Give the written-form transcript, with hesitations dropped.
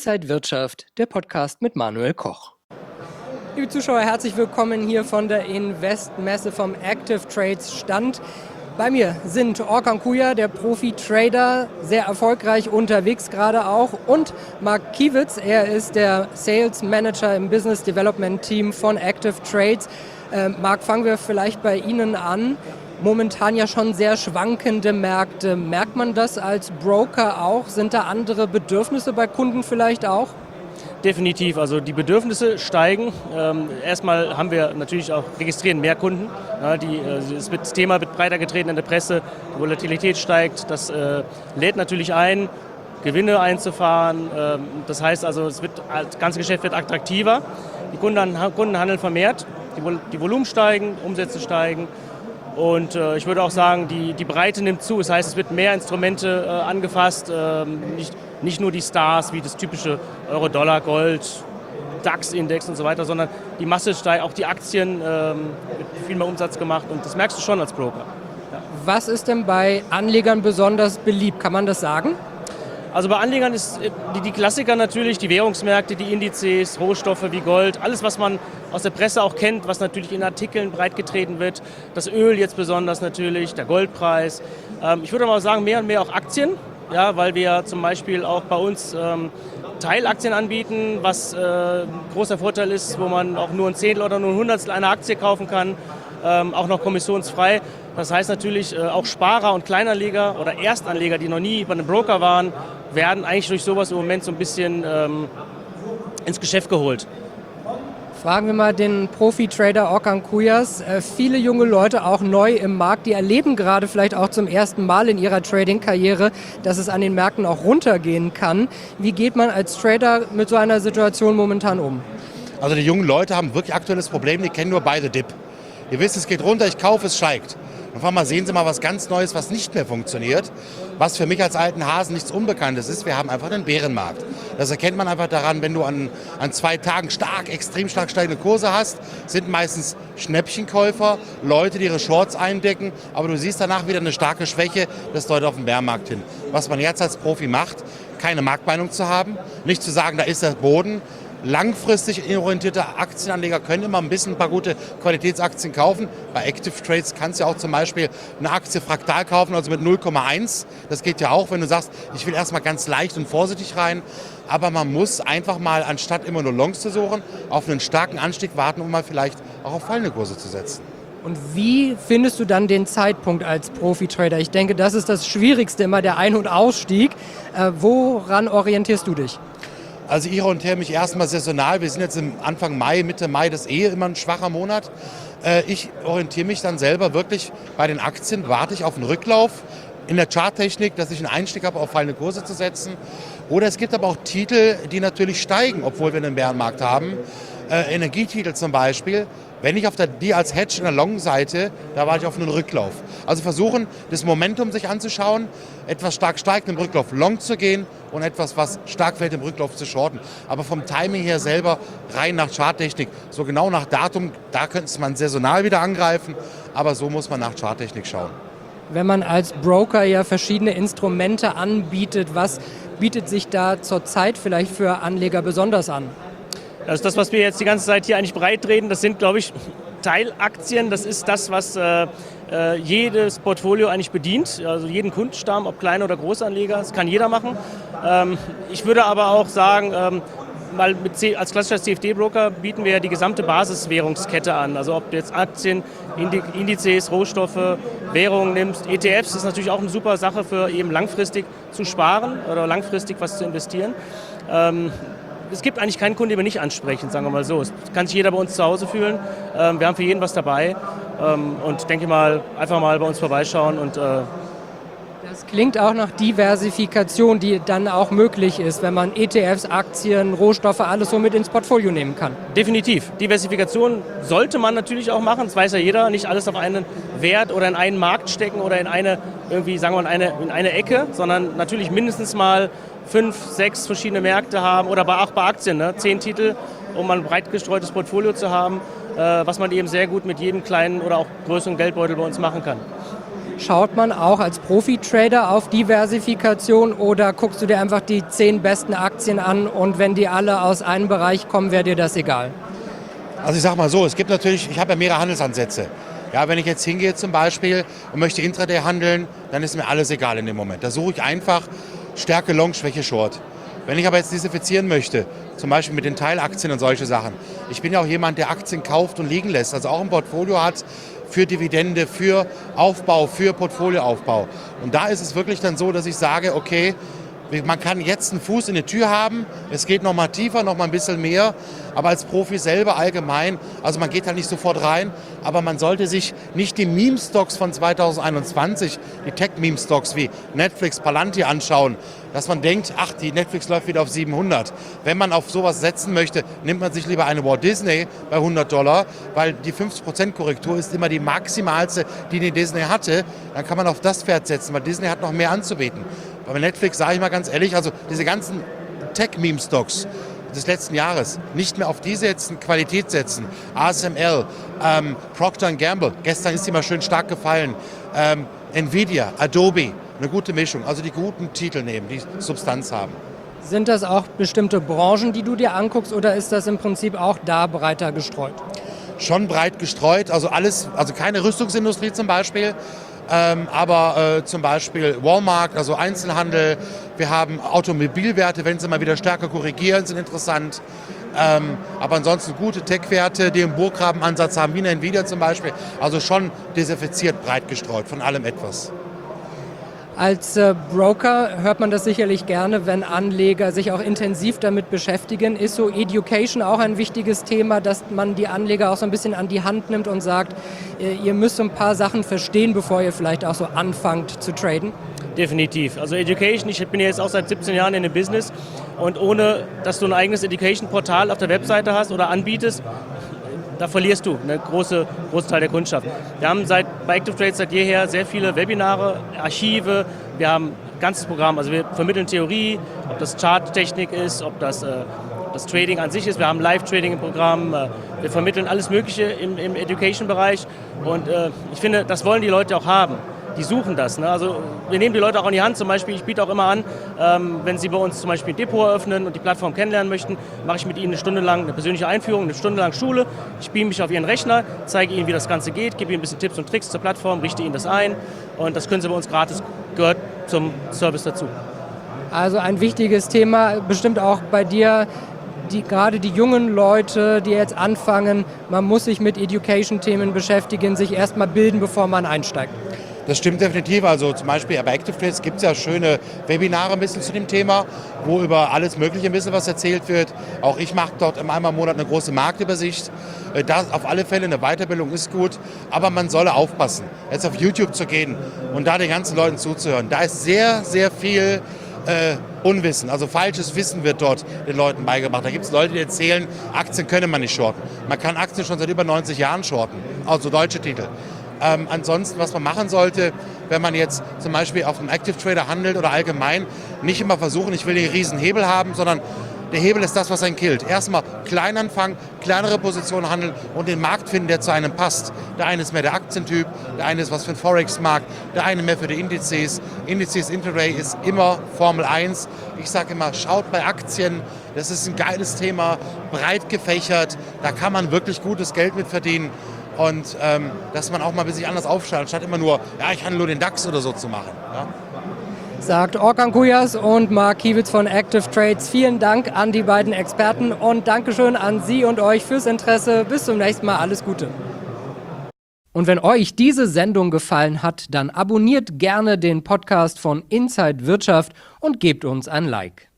Inside Wirtschaft, der Podcast mit Manuel Koch. Liebe Zuschauer, herzlich willkommen hier von der Invest-Messe vom Active Trades Stand. Bei mir sind Orkan Kuja, der Profi-Trader, sehr erfolgreich unterwegs gerade auch, und Marc Kiewitz, er ist der Sales Manager im Business Development Team von Active Trades. Marc, fangen wir vielleicht bei Ihnen an. Momentan ja schon sehr schwankende Märkte. Merkt man das als Broker auch? Sind da andere Bedürfnisse bei Kunden vielleicht auch? Definitiv, also die Bedürfnisse steigen. Erstmal haben wir natürlich auch, registrieren mehr Kunden. Ja, das Thema wird breiter getreten in der Presse, die Volatilität steigt, das lädt natürlich ein, Gewinne einzufahren. Das heißt also, das ganze Geschäft wird attraktiver. Die Kunden handeln vermehrt, die Volumen steigen, Umsätze steigen. Und ich würde auch sagen, die Breite nimmt zu. Das heißt, es wird mehr Instrumente angefasst, nicht nur die Stars wie das typische Euro-Dollar, Gold, DAX-Index und so weiter, sondern die Masse steigt, auch die Aktien, wird viel mehr Umsatz gemacht, und das merkst du schon als Broker. Ja. Was ist denn bei Anlegern besonders beliebt? Kann man das sagen? Also bei Anlegern ist die Klassiker natürlich, die Währungsmärkte, die Indizes, Rohstoffe wie Gold, alles, was man aus der Presse auch kennt, was natürlich in Artikeln breitgetreten wird. Das Öl jetzt besonders natürlich, der Goldpreis. Ich würde mal sagen, mehr und mehr auch Aktien, ja, weil wir zum Beispiel auch bei uns Teilaktien anbieten, was ein großer Vorteil ist, wo man auch nur ein Zehntel oder nur ein Hundertstel einer Aktie kaufen kann, auch noch kommissionsfrei. Das heißt natürlich, auch Sparer und Kleinanleger oder Erstanleger, die noch nie bei einem Broker waren, werden eigentlich durch sowas im Moment so ein bisschen ins Geschäft geholt. Fragen wir mal den Profi-Trader Orkan Kujas. Viele junge Leute, auch neu im Markt, die erleben gerade vielleicht auch zum ersten Mal in ihrer Trading-Karriere, dass es an den Märkten auch runtergehen kann. Wie geht man als Trader mit so einer Situation momentan um? Also die jungen Leute haben wirklich aktuelles Problem, die kennen nur buy the dip. Ihr wisst, es geht runter, ich kaufe, es steigt. Und auf einmal sehen Sie mal was ganz Neues, was nicht mehr funktioniert, was für mich als alten Hasen nichts Unbekanntes ist. Wir haben einfach einen Bärenmarkt. Das erkennt man einfach daran, wenn du an 2 Tagen extrem stark steigende Kurse hast, sind meistens Schnäppchenkäufer, Leute, die ihre Shorts eindecken, aber du siehst danach wieder eine starke Schwäche, das deutet auf den Bärenmarkt hin. Was man jetzt als Profi macht, keine Marktmeinung zu haben, nicht zu sagen, da ist der Boden. Langfristig orientierte Aktienanleger können immer ein paar gute Qualitätsaktien kaufen. Bei Active Trades kannst du ja auch zum Beispiel eine Aktie fraktal kaufen, also mit 0,1. Das geht ja auch, wenn du sagst, ich will erstmal ganz leicht und vorsichtig rein. Aber man muss einfach mal, anstatt immer nur Longs zu suchen, auf einen starken Anstieg warten, um mal vielleicht auch auf fallende Kurse zu setzen. Und wie findest du dann den Zeitpunkt als Profi-Trader? Ich denke, das ist das Schwierigste immer, der Ein- und Ausstieg. Woran orientierst du dich? Also ich orientiere mich erstmal saisonal. Wir sind jetzt im Anfang Mai, Mitte Mai, das ist immer ein schwacher Monat. Ich orientiere mich dann selber wirklich bei den Aktien, warte ich auf einen Rücklauf in der Charttechnik, dass ich einen Einstieg habe, auf fallende Kurse zu setzen. Oder es gibt aber auch Titel, die natürlich steigen, obwohl wir einen Bärenmarkt haben. Energietitel zum Beispiel. Wenn ich die als Hedge in der Long-Seite, da warte ich auf einen Rücklauf. Also versuchen, das Momentum sich anzuschauen, etwas stark steigt, im Rücklauf Long zu gehen und etwas, was stark fällt, im Rücklauf zu shorten. Aber vom Timing her selber rein nach Charttechnik, so genau nach Datum, da könnte man saisonal wieder angreifen, aber so muss man nach Charttechnik schauen. Wenn man als Broker ja verschiedene Instrumente anbietet, was bietet sich da zurzeit vielleicht für Anleger besonders an? Also das, was wir jetzt die ganze Zeit hier eigentlich breitreden, das sind, glaube ich, Teilaktien. Das ist das, was jedes Portfolio eigentlich bedient, also jeden Kundenstamm, ob Klein- oder Großanleger. Das kann jeder machen. Ich würde aber auch sagen, als klassischer CFD-Broker bieten wir ja die gesamte Basiswährungskette an. Also ob du jetzt Aktien, Indizes, Rohstoffe, Währungen nimmst. ETFs ist natürlich auch eine super Sache für eben langfristig zu sparen oder langfristig was zu investieren. Es gibt eigentlich keinen Kunden, den wir nicht ansprechen, sagen wir mal so. Es kann sich jeder bei uns zu Hause fühlen. Wir haben für jeden was dabei. Und denke mal, einfach mal bei uns vorbeischauen. Und das klingt auch nach Diversifikation, die dann auch möglich ist, wenn man ETFs, Aktien, Rohstoffe, alles so mit ins Portfolio nehmen kann. Definitiv. Diversifikation sollte man natürlich auch machen. Das weiß ja jeder. Nicht alles auf einen Wert oder in einen Markt stecken oder in eine, irgendwie, sagen wir mal, in eine Ecke, sondern natürlich mindestens mal 5, 6 verschiedene Märkte haben oder auch bei Aktien, 10 Titel, um ein breit gestreutes Portfolio zu haben, was man eben sehr gut mit jedem kleinen oder auch größeren Geldbeutel bei uns machen kann. Schaut man auch als Profi-Trader auf Diversifikation oder guckst du dir einfach die 10 besten Aktien an und wenn die alle aus einem Bereich kommen, wäre dir das egal? Also ich sag mal so, es gibt natürlich, ich habe ja mehrere Handelsansätze. Ja, wenn ich jetzt hingehe zum Beispiel und möchte Intraday handeln, dann ist mir alles egal in dem Moment. Da suche ich einfach Stärke Long, Schwäche Short. Wenn ich aber jetzt diversifizieren möchte, zum Beispiel mit den Teilaktien und solche Sachen. Ich bin ja auch jemand, der Aktien kauft und liegen lässt, also auch ein Portfolio hat für Dividende, für Aufbau, für Portfolioaufbau. Und da ist es wirklich dann so, dass ich sage, okay, man kann jetzt einen Fuß in die Tür haben, es geht noch mal tiefer, noch mal ein bisschen mehr, aber als Profi selber allgemein, also man geht halt nicht sofort rein, aber man sollte sich nicht die Meme-Stocks von 2021, die Tech-Meme-Stocks wie Netflix, Palantir anschauen, dass man denkt, ach, die Netflix läuft wieder auf 700. Wenn man auf sowas setzen möchte, nimmt man sich lieber eine Walt Disney bei $100, weil die 50% Korrektur ist immer die maximalste, die Disney hatte. Dann kann man auf das Pferd setzen, weil Disney hat noch mehr anzubieten. Bei Netflix sage ich mal ganz ehrlich, also diese ganzen Tech-Meme-Stocks des letzten Jahres, nicht mehr auf die setzen, Qualität setzen. ASML, Procter & Gamble, gestern ist die mal schön stark gefallen, Nvidia, Adobe, eine gute Mischung, also die guten Titel nehmen, die Substanz haben. Sind das auch bestimmte Branchen, die du dir anguckst oder ist das im Prinzip auch da breiter gestreut? Schon breit gestreut, also alles, also keine Rüstungsindustrie zum Beispiel, aber zum Beispiel Walmart, also Einzelhandel, wir haben Automobilwerte, wenn sie mal wieder stärker korrigieren, sind interessant. Aber ansonsten gute Tech-Werte, die einen Burggraben-Ansatz haben, wie eine Nvidia zum Beispiel, also schon diversifiziert, breit gestreut, von allem etwas. Als Broker hört man das sicherlich gerne, wenn Anleger sich auch intensiv damit beschäftigen. Ist so Education auch ein wichtiges Thema, dass man die Anleger auch so ein bisschen an die Hand nimmt und sagt, ihr müsst so ein paar Sachen verstehen, bevor ihr vielleicht auch so anfangt zu traden? Definitiv. Also Education, ich bin ja jetzt auch seit 17 Jahren in dem Business und ohne, dass du ein eigenes Education-Portal auf der Webseite hast oder anbietest, da verlierst du einen großen Teil der Kundschaft. Wir haben bei Active Trades seit jeher sehr viele Webinare, Archive, wir haben ein ganzes Programm, also wir vermitteln Theorie, ob das Charttechnik ist, ob das Trading an sich ist, wir haben Live-Trading im Programm, wir vermitteln alles Mögliche im Education-Bereich und ich finde, das wollen die Leute auch haben. Die suchen das. Ne? Also wir nehmen die Leute auch an die Hand. Zum Beispiel, ich biete auch immer an, wenn sie bei uns zum Beispiel ein Depot eröffnen und die Plattform kennenlernen möchten, mache ich mit ihnen eine Stunde lang eine persönliche Einführung, eine Stunde lang Schule. Ich beame mich auf ihren Rechner, zeige ihnen, wie das Ganze geht, gebe ihnen ein bisschen Tipps und Tricks zur Plattform, richte ihnen das ein und das können sie bei uns gratis, gehört zum Service dazu. Also ein wichtiges Thema, bestimmt auch bei dir. Gerade die jungen Leute, die jetzt anfangen, man muss sich mit Education-Themen beschäftigen, sich erstmal bilden, bevor man einsteigt. Das stimmt definitiv. Also zum Beispiel bei Active Trades gibt es ja schöne Webinare ein bisschen zu dem Thema, wo über alles Mögliche ein bisschen was erzählt wird. Auch ich mache dort einmal im Monat eine große Marktübersicht. Da auf alle Fälle eine Weiterbildung ist gut, aber man soll aufpassen, jetzt auf YouTube zu gehen und da den ganzen Leuten zuzuhören. Da ist sehr, sehr viel Unwissen, also falsches Wissen wird dort den Leuten beigebracht. Da gibt es Leute, die erzählen, Aktien könne man nicht shorten. Man kann Aktien schon seit über 90 Jahren shorten, also deutsche Titel. Ansonsten, was man machen sollte, wenn man jetzt zum Beispiel auf einem Active Trader handelt oder allgemein, nicht immer versuchen, ich will den riesen Hebel haben, sondern der Hebel ist das, was einen killt. Erstmal klein anfangen, kleinere Positionen handeln und den Markt finden, der zu einem passt. Der eine ist mehr der Aktientyp, der eine ist was für den Forex-Markt, der eine mehr für die Indizes. Indizes Intraday ist immer Formel 1. Ich sage immer, schaut bei Aktien, das ist ein geiles Thema, breit gefächert, da kann man wirklich gutes Geld mit verdienen. Und dass man auch mal ein bisschen anders aufstellt, statt immer nur, ja, ich handle nur den DAX oder so zu machen. Ja? Sagt Orkan Kujas und Marc Kiewitz von Active Trades. Vielen Dank an die beiden Experten und Dankeschön an Sie und euch fürs Interesse. Bis zum nächsten Mal. Alles Gute. Und wenn euch diese Sendung gefallen hat, dann abonniert gerne den Podcast von Inside Wirtschaft und gebt uns ein Like.